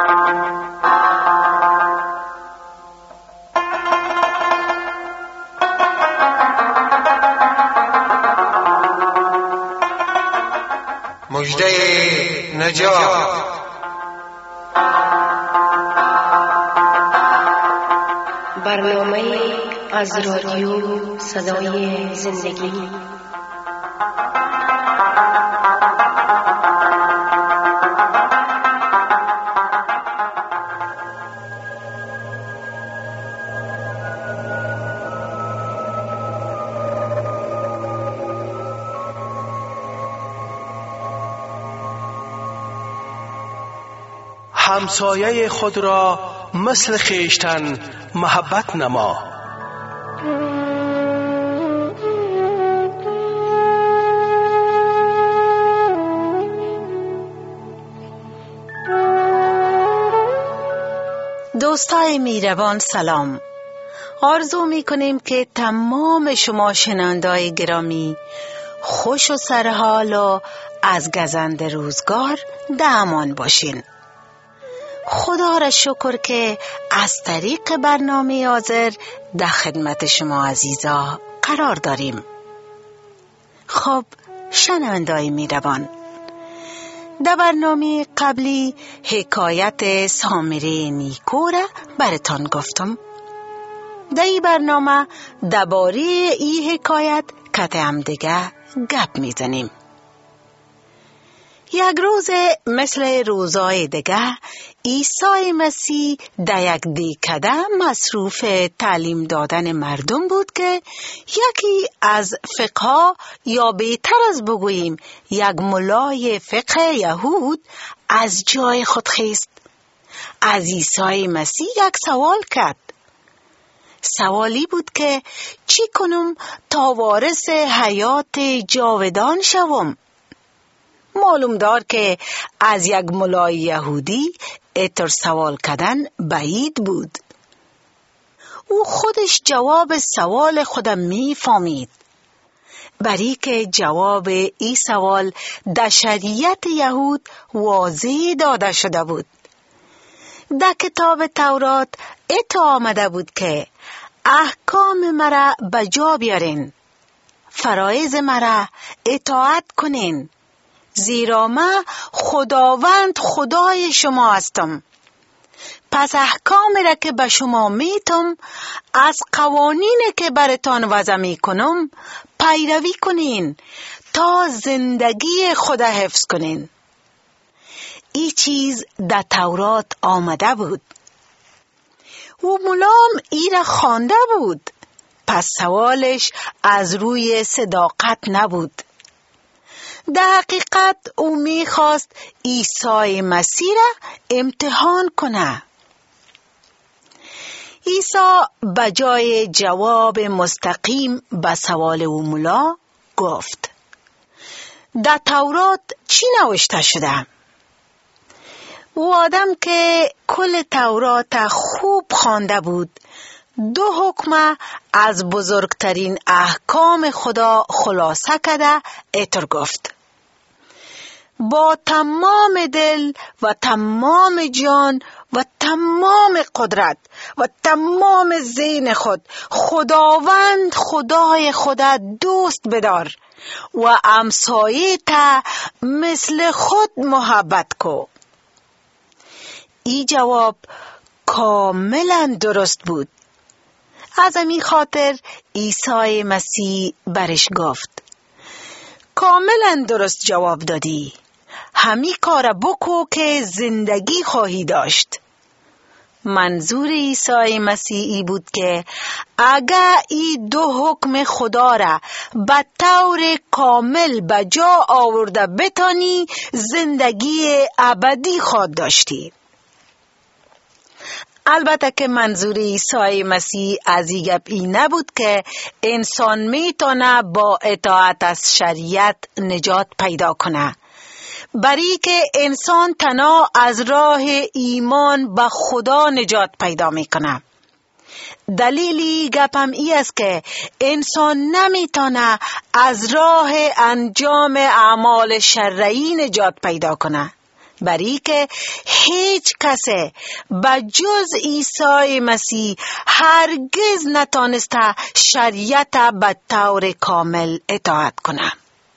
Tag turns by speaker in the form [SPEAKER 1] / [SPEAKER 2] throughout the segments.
[SPEAKER 1] مژده نجات.
[SPEAKER 2] برنامه از رادیو صدای زندگی.
[SPEAKER 3] همسایه خود را مثل خویشتن محبت نما.
[SPEAKER 4] دوستای میروان سلام. آرزو میکنیم که تمام شما شنوندای گرامی خوش و سرحال و از گزند روزگار در امان باشین. خدا را شکر که از طریق برنامه حاضر در خدمت شما عزیزا قرار داریم. خب شنوندای میروان، در برنامه قبلی حکایت سامره نیکو را براتان گفتم. در این برنامه درباره این حکایت کتم دیگه گپ میزنیم. یک روز مثل روزای دیگه عیسی مسیح در یک دهکده مصروف تعلیم دادن مردم بود که یکی از فقها، یا بهتر از بگوییم یک ملای فقه یهود، از جای خود خیست. از عیسی مسیح یک سوال کرد. سوالی بود که چی کنم تا وارث حیات جاودان شوم؟ معلوم دار که از یک ملای یهودی اتر سوال کردن بعید بود. او خودش جواب سوال خودم می فهمید، برای که جواب این سوال در شریعت یهود واضح داده شده بود. در کتاب تورات اتر آمده بود که احکام مرا بجا بیارین، فرایض مرا اطاعت کنین، زیرا من خداوند خدای شما هستم. پس احکام را که به شما میتم، از قوانین که برتان وضع میکنم پیروی کنین تا زندگی خود حفظ کنین. این چیز در تورات آمده بود. او ملام ای را خوانده بود، پس سوالش از روی صداقت نبود. در حقیقت او میخواست عیسی مسیح را امتحان کنه. عیسی بجای جواب مستقیم به سوال او ملا گفت: در تورات چی نوشته شده؟ او آدم که کل تورات خوب خوانده بود، دو حکم از بزرگترین احکام خدا خلاصه کرده اتر گفت: با تمام دل و تمام جان و تمام قدرت و تمام ذهن خود خداوند خدای خدا دوست بدار و همسایه تا مثل خود محبت کو. این جواب کاملا درست بود. از همین خاطر عیسی مسیح برش گفت: کاملا درست جواب دادی، همین کار بکو که زندگی خواهی داشت. منظور عیسی مسیحی بود که اگر این دو حکم خدا را به طور کامل به جا آورده بتانی، زندگی ابدی خواهد داشتی. البته که منظور عیسی مسیح از این گپ این نبود که انسان میتونه با اطاعت از شریعت نجات پیدا کنه، برای که انسان تنها از راه ایمان به خدا نجات پیدا میکنه. دلیلی گپم ای است که انسان نمیتونه از راه انجام اعمال شرعی نجات پیدا کنه، برای که هیچ کسی بجز عیسی مسیح هرگز نتانسته شریعت به طور کامل اطاعت کنه.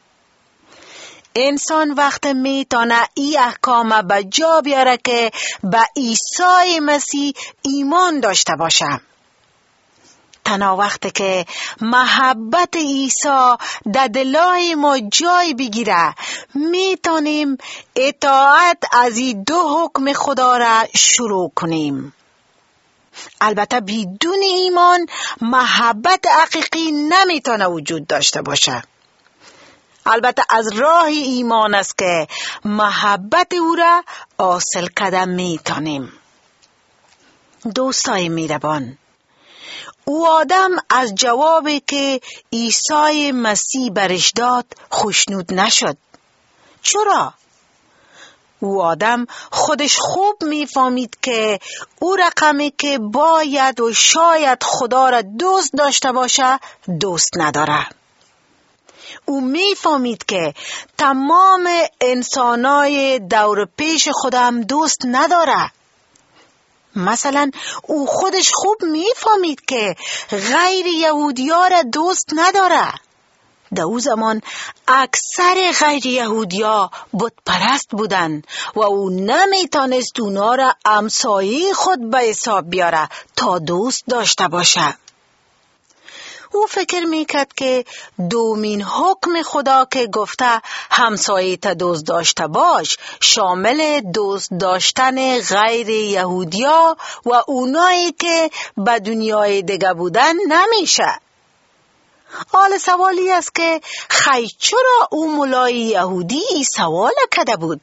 [SPEAKER 4] انسان وقت میتونه این احکام به جا بیاره که به عیسی مسیح ایمان داشته باشه. تنها وقت که محبت عیسی در دلای ما جای بگیره میتونیم اطاعت از این دو حکم خدا را شروع کنیم. البته بدون ایمان محبت حقیقی نمیتونه وجود داشته باشه. البته از راه ایمان است که محبت او را حاصل کرده میتونیم. دوستای میربان، او آدم از جوابی که عیسی مسیح برش داد خوشنود نشد. چرا؟ او آدم خودش خوب میفهمید که او رقمی که باید و شاید خدا را دوست داشته باشه دوست نداره. او میفهمید که تمام انسانای دور پیش خدا هم دوست نداره. مثلا او خودش خوب میفهمید که غیر یهودی‌ها را دوست نداره. در او زمان اکثر غیر یهودی‌ها بت پرست بودن و او نمیتونست اونا را همسایه خود به حساب بیاره تا دوست داشته باشه. او فکر میکرد که دومین حکم خدا که گفته همسایه تا دوست داشته باش شامل دوست داشتن غیر یهودیا و اونایی که به دنیای دیگه بودن نمیشه. حال سوالی است که چرا او مولای یهودی این سوال کرده بود؟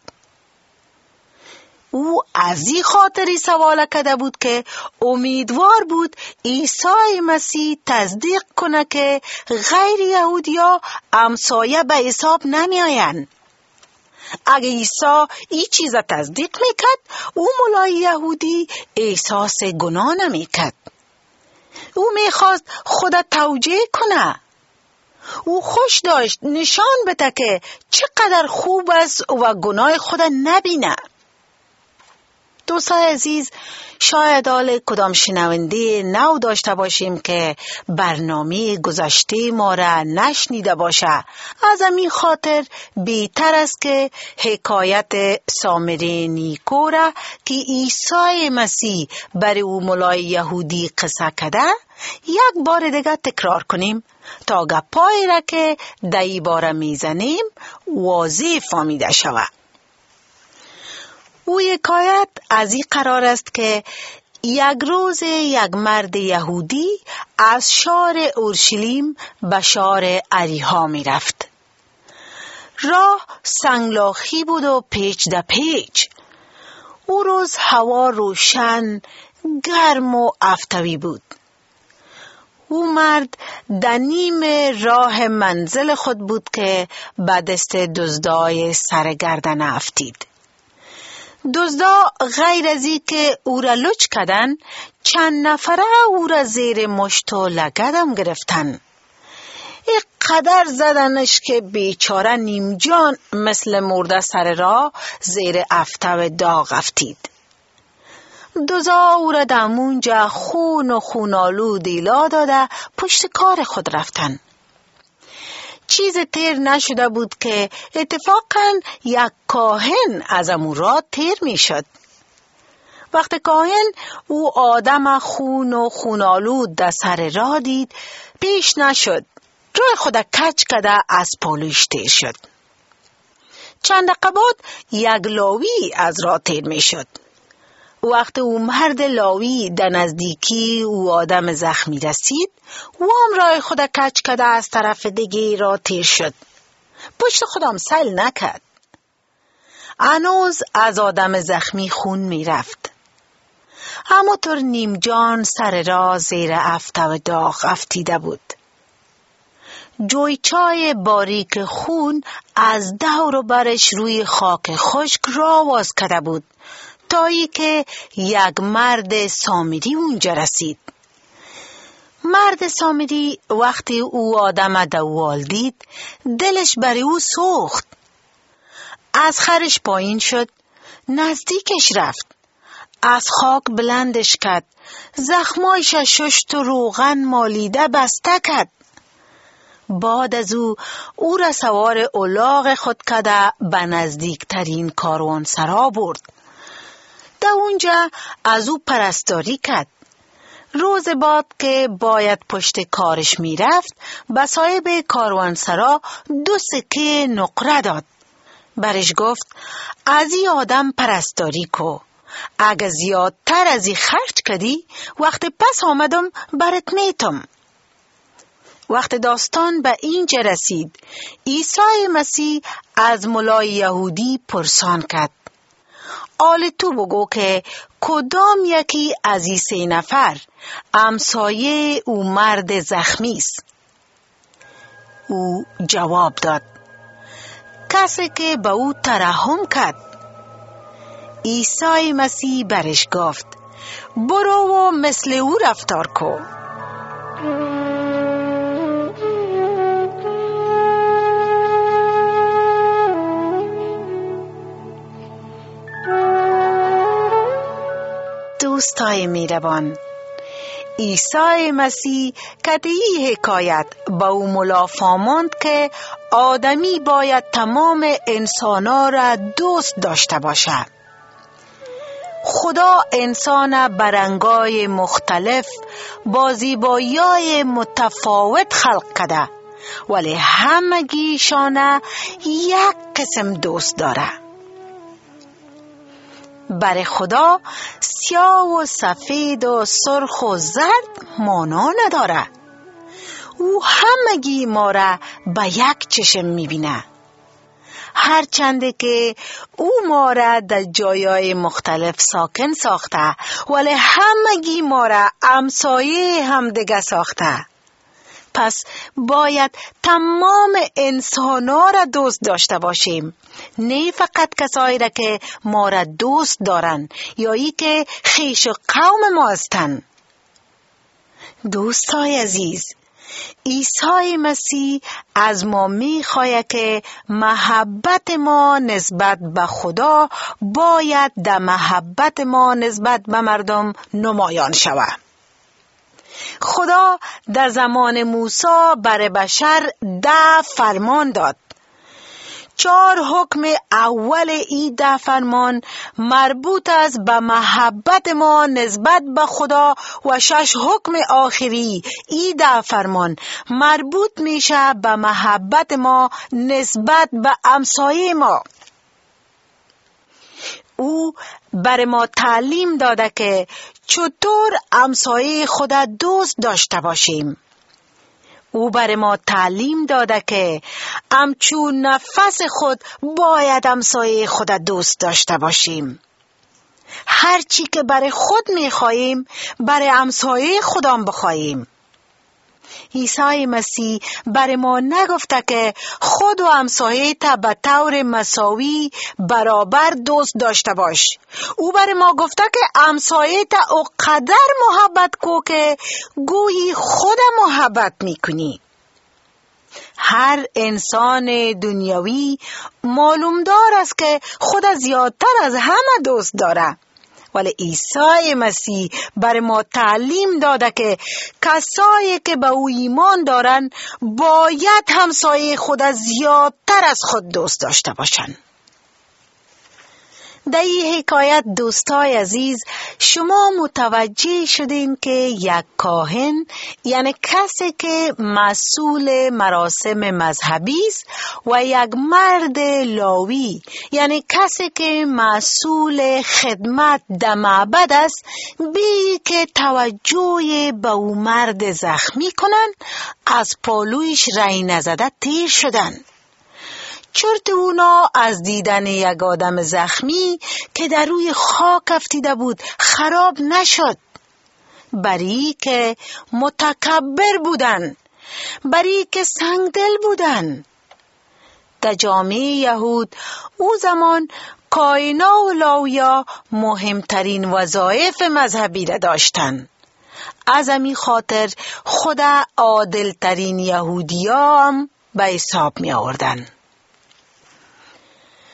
[SPEAKER 4] او از این خاطری سوال کرده بود که امیدوار بود عیسی مسیح تصدیق کنه که غیر یهودیا همسایه به حساب نمی آین. اگه عیسی این چیز تصدیق میکرد او مولای یهودی احساس گناه نمیکرد. او میخواست خدا توجیه کنه. او خوش داشت نشان بده که چقدر خوب است و گناه خدا نبینه. دوستای عزیز، شاید حال کدام شنونده نو داشته باشیم که برنامه گذشته ما را نشنیده باشه. از همین خاطر بهتر است که حکایت سامری نیکو را که عیسی مسیح برای او مولای یهودی قصه کرده یک بار دیگه تکرار کنیم تا گپایی را که در این باره میزنیم واضح فهمیده شود. او حکایت از این قرار است که یک روز یک مرد یهودی از شهر اورشلیم به شهر اریحا می رفت. راه سنگلاخی بود و پیچ در پیچ. او روز هوا روشن، گرم و افتوی بود. او مرد در نیم راه منزل خود بود که به دست دزدای سرگردن افتید. دزدا غیر از این که او را لچ کردن، چند نفره او را زیر مشت و لگدم گرفتن. یک قدر زدنش که بیچاره نیم جان مثل مرده سر راه زیر افتو داغ افتید. دزدا او را دمونجا خون و خونالود ایلا داده پشت کار خود رفتن. چیز تیر نشده بود که اتفاقاً یک کاهن از امون را تیر می شد. وقت کاهن او آدم خون و خونالود در سر راه دید، پیش نشد، راه خود کج کده از پالوش تیر شد. چند دقیقه بعد یک لاوی از راه تیر می شد. وقت او مرد لاوی در نزدیکی او آدم زخمی رسید، او هم راه خود کج کده از طرف دیگه را تیر شد. پشت خودم سل نکرد. هنوز از آدم زخمی خون می رفت. همونطور نیم جان سر راه زیر افتو داغ افتیده بود. جویچای باریک خون از دور و برش روی خاک خشک را واز کرده بود تا ای که یک مرد سامری اونجا رسید. مرد سامری وقتی او آدم دوال دید، دلش برای او سوخت. از خرش پایین شد، نزدیکش رفت، از خاک بلندش کرد، زخمایش ششت و روغن مالیده بسته کرد. بعد از او را سوار الاغ خود کرده به نزدیکترین کاروانسرا برد. در اونجا از او پرستاری کرد. روز بعد که باید پشت کارش می رفت، به صاحب کاروانسرا 2 سکه نقره داد. برش گفت از این آدم پرستاری کو. اگه زیادتر از این خرج کردی، وقت پس آمدم برات میتم. وقت داستان به اینجا رسید، عیسی مسیح از ملای یهودی پرسان کرد: آل تو بگو که کدام یکی از این 3 نفر همسایه او مرد زخمی است؟ او جواب داد: کسی که به او ترحم کرد. عیسی مسیح برش گفت: برو و مثل او رفتار کو. دوستای میربان، عیسی مسیح کدی حکایت با او ملافا ماند که آدمی باید تمام انسانا را دوست داشته باشه. خدا انسان برنگای مختلف با زیبایی‌های متفاوت خلق کرده، ولی همگیشان یک قسم دوست داره. برای خدا سیاه و سفید و سرخ و زرد مانا نداره. او همگی ما را به یک چشم میبینه. هرچند که او ما را در جایای مختلف ساکن ساخته، ولی همگی ما را همسایه همدیگه ساخته. پس باید تمام انسانا را دوست داشته باشیم، نه فقط کسایی را که ما را دوست دارن یا ای که خویش و قوم ما هستند. دوستای عزیز، عیسی مسیح از ما میخواهد که محبت ما نسبت به خدا باید در محبت ما نسبت به مردم نمایان شود. خدا در زمان موسی بر بشر 10 فرمان داد. 4 حکم اول این 10 فرمان مربوط است به محبت ما نسبت به خدا و 6 حکم آخری این 10 فرمان مربوط میشه به محبت ما نسبت به همسایه ما. او بر ما تعلیم داده که چطور همسایه خدا دوست داشته باشیم. او بر ما تعلیم داده که همچون نفس خود باید همسایه خدا دوست داشته باشیم. هرچی که برای خود میخواهیم برای همسایه خودم بخواهیم. عیسی مسیح بر ما نگفته که خود و همسایه تا به طور مساوی برابر دوست داشته باش. او بر ما گفته که همسایه تا اقدر محبت کو که گویی خود محبت میکنی. هر انسان دنیاوی معلوم دار است که خود زیادتر از همه دوست داره، ولی عیسی مسیح بر ما تعلیم داده که کسایی که به او ایمان دارن باید همسایه خود زیادتر از خود دوست داشته باشند. در این حکایت دوستای عزیز، شما متوجه شدین که یک کاهن یعنی کسی که مسئول مراسم مذهبی است و یک مرد لاوی یعنی کسی که مسئول خدمت در معبد است، بی که توجه به او مرد زخمی کنن، از پالویش رای نزده تیر شدن. چرت اونا از دیدن یک آدم زخمی که در روی خاک افتیده بود خراب نشد، بری که متکبر بودن، بری که سنگدل بودن. در جامعه یهود او زمان کاهنا و لاویا مهمترین وظایف مذهبی را داشتن. از همین خاطر خدا عادل ترین یهودی هم به حساب می آوردن.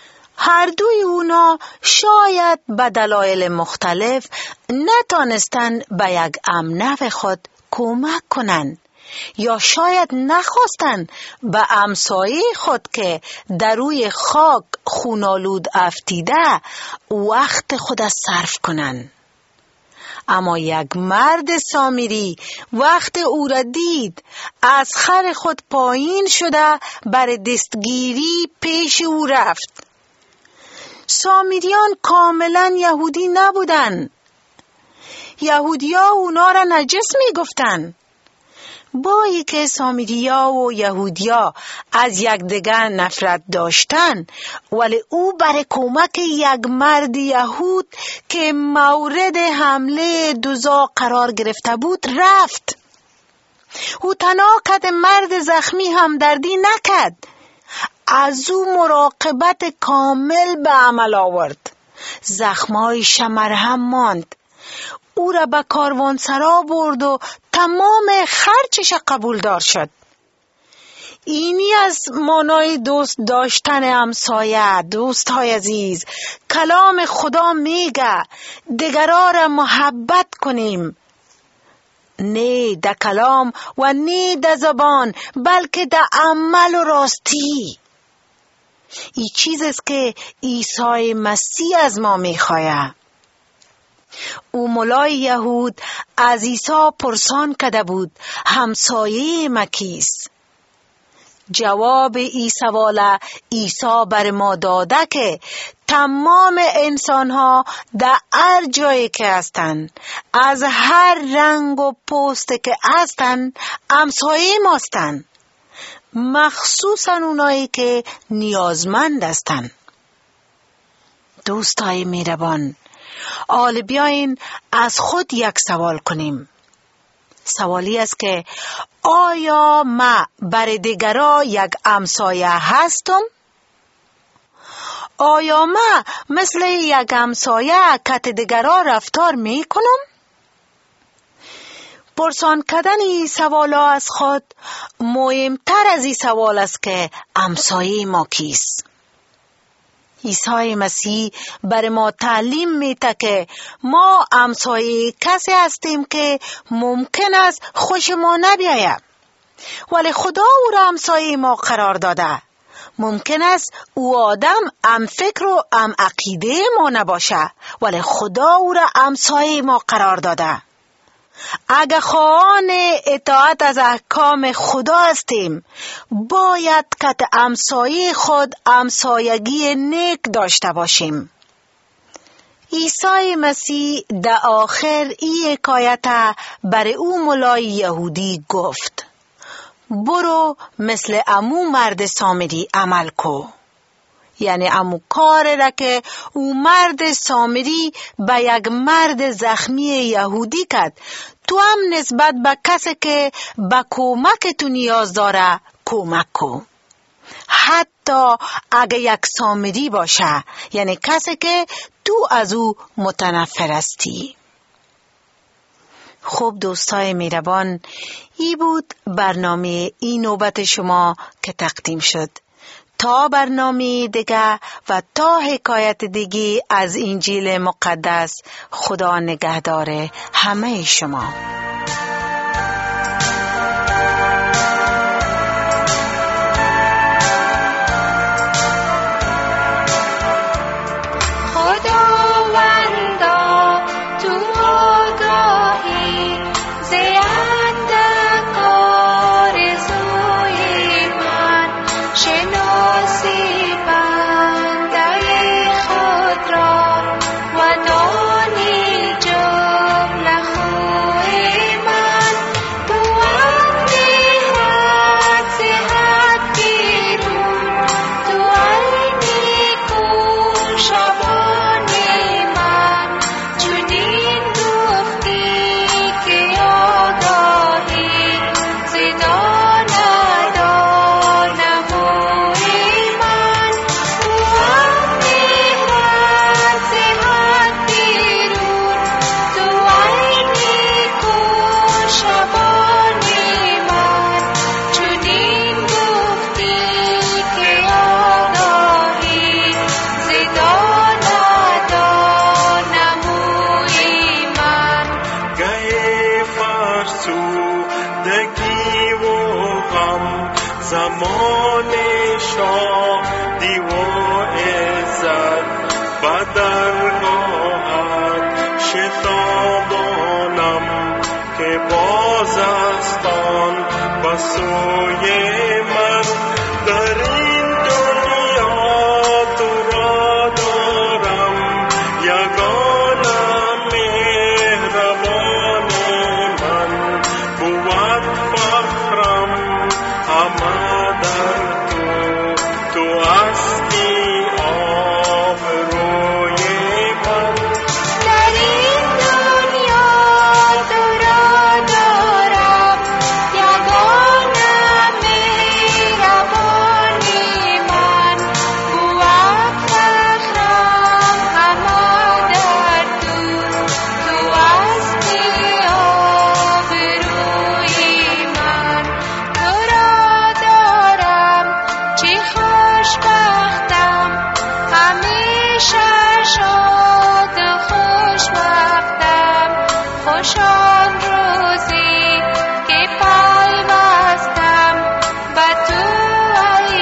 [SPEAKER 4] هر دوی اونا شاید به دلایل مختلف نتانستن به یک امنو خود کمک کنن، یا شاید نخواستن به همسایه خود که در روی خاک خونالود افتیده وقت خود صرف کنن. اما یک مرد سامری وقت او را دید، از خر خود پایین شده بر دستگیری پیش او رفت. سامریان کاملا یهودی نبودن. یهودیا اونا را نجس می گفتن. با اینکه سامریا و یهودیا از یکدیگر نفرت داشتن، ولی او برای کمک یک مرد یهود که مورد حمله دوزا قرار گرفته بود رفت. او تنها کد مرد زخمی همدردی نکرد، از او مراقبت کامل به عمل آورد. زخمایش مرهم ماند. او را به کاروانسرا برد و تمام خرچش قبول دار شد. اینی از مانای دوست داشتن همسایه. دوستای عزیز، کلام خدا میگه دیگران را محبت کنیم، نه در کلام و نه در زبان، بلکه در عمل و راستی. این چیز است که عیسی مسیح از ما میخواهد. او مولای یهود از عیسی پرسان کرده بود همسایه ما کیست؟ جواب این سوال عیسی بر ما داده که تمام انسان‌ها در هر جایی که هستند، از هر رنگ و پوست که هستند، همسایه ماستند، مخصوصاً اونایی که نیازمند هستند. دوستای مهربان، حال بیاین از خود یک سوال کنیم. سوالی است که آیا ما برای دیگران یک همسایه هستم؟ آیا ما مثل یک همسایه کت دیگران رفتار می کنم؟ پرسان کردن این سوالا از خود مهمتر از این سوال است که همسایه ما کیست؟ عیسی مسیح بر ما تعلیم میده که ما همسایه کسی هستیم که ممکن است خوش ما نبیاید، ولی خدا او را همسایه ما قرار داده. ممکن است او آدم هم فکر و هم عقیده ما نباشه، ولی خدا او را همسایه ما قرار داده. اگر خواهان اطاعت از احکام خدا هستیم، باید که همسایه خود همسایگی نیک داشته باشیم. عیسی مسیح در آخر این حکایت برای او مولای یهودی گفت: برو مثل امو مرد سامری عمل کو. یعنی امو کار را که او مرد سامری به یک مرد زخمی یهودی کرد، تو هم نسبت به کسی که به کمک تو نیاز داره کمک کو، حتی اگه یک سامری باشه، یعنی کسی که تو از او متنفر هستی. خوب دوستای مهربان، ای بود برنامه این نوبت شما که تقدیم شد. تا برنامه دیگه و تا حکایت دیگه از انجیل مقدس، خدا نگهدار همه شما.
[SPEAKER 5] و دانی جمله خوی زندگی و غم، زمان شادی و عزت و درگاهت شتابانم که باز است آن و سوی من. در این دنیا تو را دارم، یگانه مهربان من بود فخرم، همه در تو هستی آبروی من.
[SPEAKER 6] در این دنیا تو را دارم، یگانه مهربانی من بود فخرم، همه در تو هستی آبروی من. تو را دارم چه خوشبختم، همیشه شاد و خوشبختم، خوش آن روزی که پیوستم به تو ای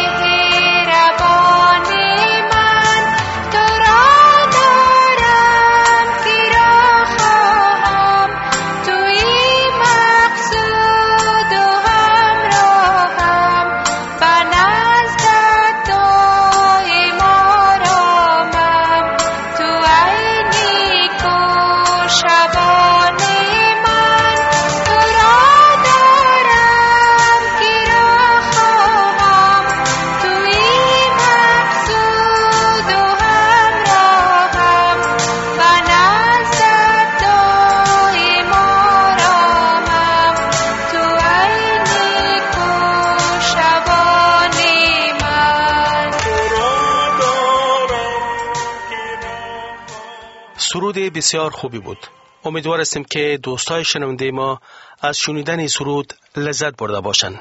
[SPEAKER 6] مهربان من. تو را دارم که را خواهم، توی مقصود و همراهم، به نزدت دایم آرامم، تو ای نیکو شبان من. تو را دارم که را خواهم، توی مقصود و همراهم، به نزدت دایم آرامم، تو ای نیکو شبان من.
[SPEAKER 3] سرود بسیار خوبی بود. امیدوار هستیم که دوستای شنونده ما از شنیدن این سرود لذت برده باشند.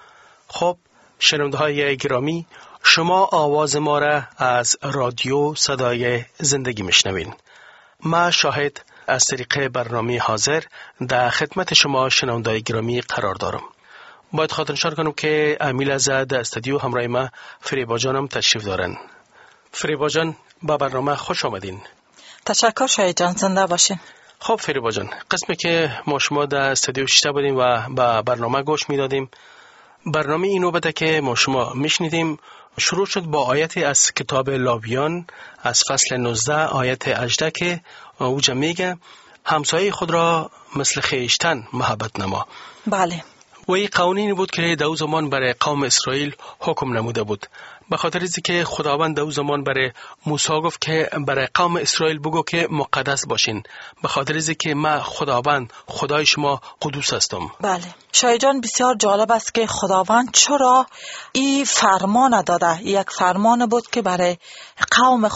[SPEAKER 3] خب شنونده های گرامی، شما آواز ما را از رادیو صدای زندگی میشنوین. ما شاهد از طریق برنامه حاضر در خدمت شما شنونده های گرامی قرار دارم. باید خاطرنشان کنم که امیل ازاد در استودیو همراه ما فریبا جانم تشریف دارن. فریبا جان، با برنامه خوش آمدین.
[SPEAKER 7] تشکر شاید جان، زنده باشین.
[SPEAKER 3] خب فریبا جان، قسمی که ما شما در استودیو شیشته بودیم و با برنامه گوش میدادیم، برنامه اینو بده که ما شما میشنیدیم شروع شد با آیتی از کتاب لاویان از فصل 19 آیت 18 که اوجا میگه همسایه خود را مثل خویشتن محبت نما.
[SPEAKER 7] بله.
[SPEAKER 3] و این قوانینی بود که در زمان برای قوم اسرائیل حکم نموده بود. به خاطر اینکه که خداوند در زمان برای موسی گفت که برای قوم اسرائیل بگو که مقدس باشین، به خاطر اینکه که من خداوند خدای شما قدوس هستم.
[SPEAKER 7] بله. شاید جان، بسیار جالب است که خداوند چرا این فرمان داده. یک فرمان بود که برای قوم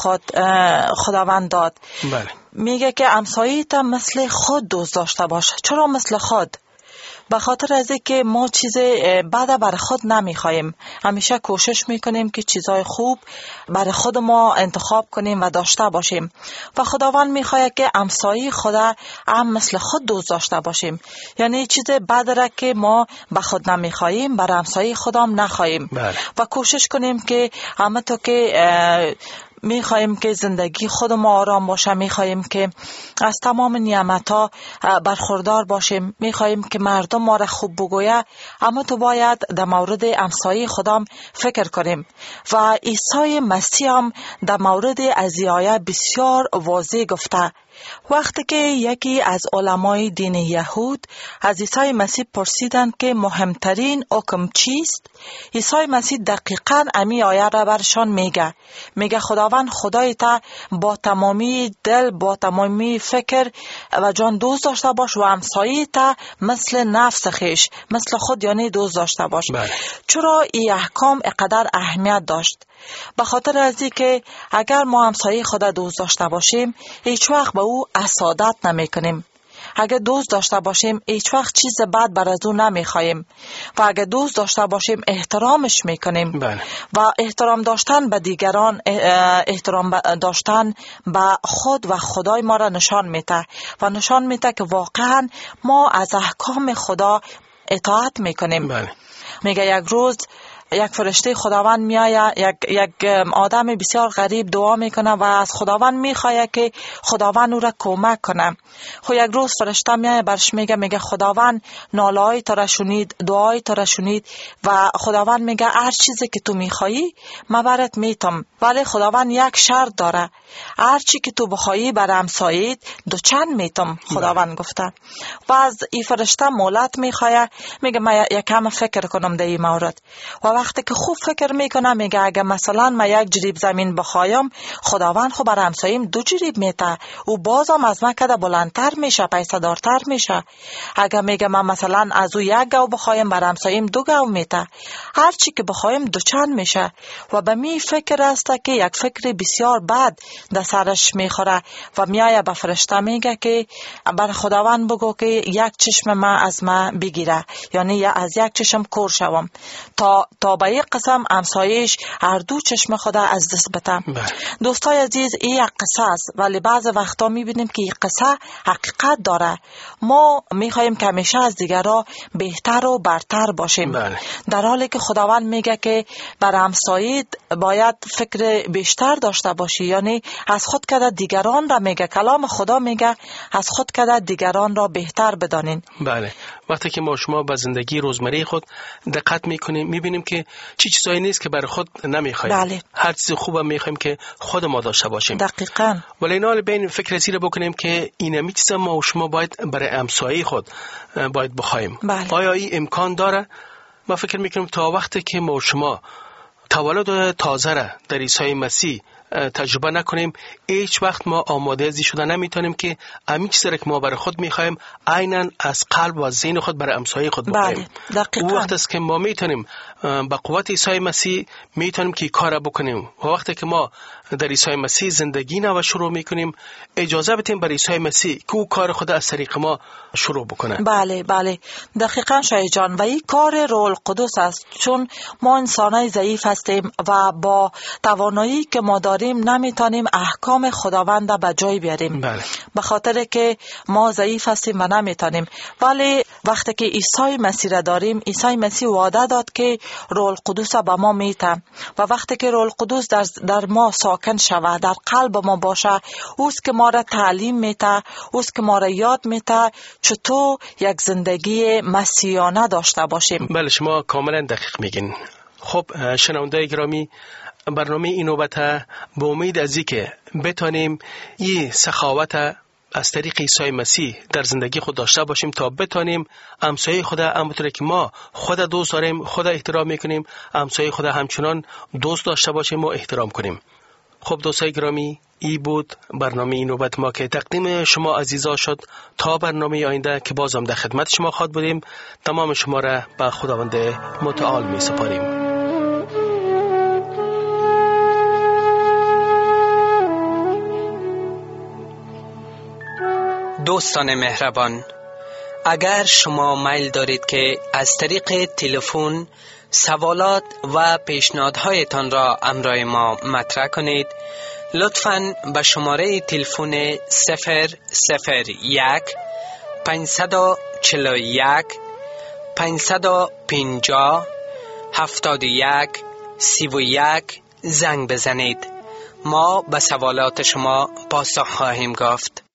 [SPEAKER 7] خداوند داد.
[SPEAKER 3] بله.
[SPEAKER 7] میگه که همسایه‌ت مثل خود دوست داشته باش. چرا مثل خود؟ به خاطر از اینکه ما چیز بد برای خود نمیخوایم، همیشه کوشش میکنیم که چیزای خوب برای خود ما انتخاب کنیم و داشته باشیم. و خداوند میخواد که همسایه خدا هم مثل خود دوست داشته باشیم، یعنی چیز بد را که ما به خود نمیخوایم برای همسایه خودم نخواهیم. و کوشش کنیم که همه تو که میخواهیم که زندگی خود ما آرام باشه، میخواهیم که از تمام نعمت‌ها برخوردار باشیم، میخواهیم که مردم ما را خوب بگویه، اما تو باید در مورد همسایه خودم فکر کنیم. و عیسی مسیح هم در مورد از این آیه بسیار واضح گفته. وقتی که یکی از علمای دین یهود از عیسی مسیح پرسیدند که مهمترین حکم چیست، عیسی مسیح دقیقاً امی آیه را برشان میگه خداوند خدای تا با تمامی دل، با تمامی فکر و جان دوست داشته باش و همسایه تا مثل نفس خویش، مثل خود یعنی دوست داشته باش. چرا این احکام اقدر اهمیت داشت؟ به خاطر از این که اگر ما همسایه خدا دوست داشته باشیم هیچ وقت به او حسادت نمی کنیم. اگر دوست داشته باشیم هیچ وقت چیز بد بر از او نمیخوایم. و اگر دوست داشته باشیم احترامش میکنیم. و احترام داشتن به دیگران، احترام داشتن به خود و خدای ما را نشان میده و نشان میده که واقعا ما از احکام خدا اطاعت میکنیم.
[SPEAKER 3] بله.
[SPEAKER 7] میگه یک روز یک فرشته خداوند میآید، یک آدم بسیار غریب دعا میکنه و از خداوند میخواد که خداوند او را کمک کنه. خب یک روز فرشته میآید برش میگه خداوند ناله‌های تو را شنید، دعای تو را شنید و خداوند میگه هر چیزی که تو میخوایی من برات میتم، ولی خداوند یک شرط داره، هر چی که تو بخوایی بر همسایت دوچند میتم. خداوند گفته و از این فرشته مولت میخواد، میگه من یکم فکر کنم در این مورد. و وقتی که خوب فکر میکنه میگه اگه مثلا من یک جریب زمین بخوایم، خداوند خب بر همسایم 2 جریب میته، او بازم از من کده بلندتر میشه، پیسه دارتر میشه. اگه میگه من مثلا از او 1 گاو بخوایم، بر همسایم 2 گاو میته، هر چی که بخوایم دوچند میشه. و به می فکر است که یک فکر بسیار بد در سرش میخوره و میایه به فرشته میگه که بر خداوند بگو که یک چشم من از من بگیره، یعنی از یک چشم کور شوم، تا به یک قسم همسایش هر 2 چشم خدا از دست بتم. دوستای عزیز، این یک قصه است، ولی بعض وقتا میبینیم که این قصه حقیقت داره. ما میخوایم که همیشه از دیگرها بهتر و برتر باشیم، در حالی که خداوند میگه که بر همسایت باید فکر بیشتر داشته باشی، یعنی از خود کده دیگران را میگه، کلام خدا میگه از خود کده دیگران را بهتر بدانین.
[SPEAKER 3] بله، وقتی که ما شما به زندگی روزمره خود دقت میکنیم میبینیم که چیزایی نیست که برای خود نمیخوایم.
[SPEAKER 7] بله.
[SPEAKER 3] هر چیز خوبه میخوایم که خود ما داشته باشیم.
[SPEAKER 7] دقیقاً.
[SPEAKER 3] ولی اینا بین فکر زیر بکنیم که این چیزا ما و شما باید برای همسایه خود باید بخوایم.
[SPEAKER 7] بله.
[SPEAKER 3] آیا این امکان داره؟ ما فکر میکنیم تا وقتی که ما و شما تولد تازه را در عیسی مسیح تجربه نکنیم، هیچ وقت ما آماده ازی شده نمیتونیم که همین چیزی که ما برای خود میخوایم عیناً از قلب و ذهن خود برای همسایه خود بکنیم.
[SPEAKER 7] دقیقاً.
[SPEAKER 3] وقتی است که ما میتونیم با قوت عیسی مسیح میتونیم که کار بکنیم. و وقتی که ما در عیسی مسیح زندگی نو شروع میکنیم، اجازه بدیم برای عیسی مسیح که او کار خود از طریق ما شروع بکنه.
[SPEAKER 7] بله بله، دقیقاً شایع جان، و این کار روح القدس است، چون ما انسانای ضعیف هستیم و با توانایی که ما داریم نمیتونیم احکام خداوند به جای بیاریم.
[SPEAKER 3] بله.
[SPEAKER 7] به خاطر که ما ضعیف هستیم و نمیتونیم. ولی وقتی که عیسی مسیح را داریم، عیسی مسیح وعده داد که روح القدس به ما میته و وقتی که روح القدس در ما ساکن شود، در قلب ما باشه، اوست که ما را تعلیم میته، اوست که ما را یاد میته چطور یک زندگی مسیحانه داشته باشیم.
[SPEAKER 3] بله، شما کاملا دقیق میگین. خب شنونده گرامی، برنامه این نوبت به امید از اینکه بتانیم این سخاوت از طریق عیسی مسیح در زندگی خود داشته باشیم تا بتانیم همسایه خود همونطور که ما خود دوست داریم خود احترام میکنیم، همسایه خود همچنان دوست داشته باشیم و احترام کنیم. خب دوستای گرامی، این بود برنامه این نوبت ما که تقدیم شما عزیزا شد. تا برنامه آینده که بازم در خدمت شما خواهد بودیم، تمام شما را به خداوند متعال می سپاریم.
[SPEAKER 8] دوستان مهربان، اگر شما میل دارید که از طریق تلفن سوالات و پیشنهادهایتان را امرای ما مطرح کنید، لطفاً به شماره تلفن 001 541 550 71 31 زنگ بزنید. ما به سوالات شما پاسخ خواهیم گفت.